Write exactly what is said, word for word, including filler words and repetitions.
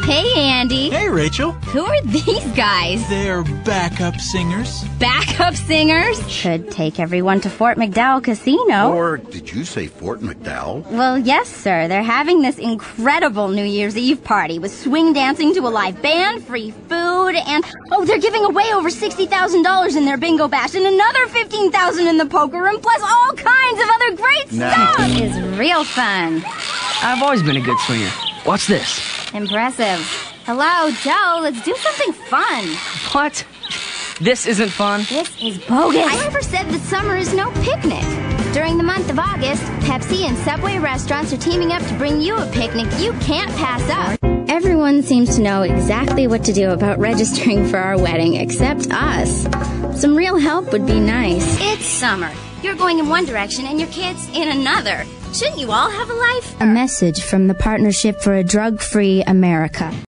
Hey, Andy. Hey, Rachel. Who are these guys? They're backup singers. Backup singers? Should take everyone to Fort McDowell Casino. Or did you say Fort McDowell? Well, yes, sir. They're having this incredible New Year's Eve party with swing dancing to a live band, free food, and, oh, they're giving away over sixty thousand dollars in their bingo bash and another fifteen thousand dollars in the poker room, plus all kinds of other great No. stuff. It's real fun. I've always been a good swinger. What's this? Impressive. Hello, Joe. Let's do something fun. What? This isn't fun? This is bogus. I never said that summer is no picnic. During the month of August, Pepsi and Subway restaurants are teaming up to bring you a picnic you can't pass up. Everyone seems to know exactly what to do about registering for our wedding except us. Some real help would be nice. It's summer. You're going in one direction and your kids in another. Shouldn't you all have a life? A message from the Partnership for a Drug-Free America.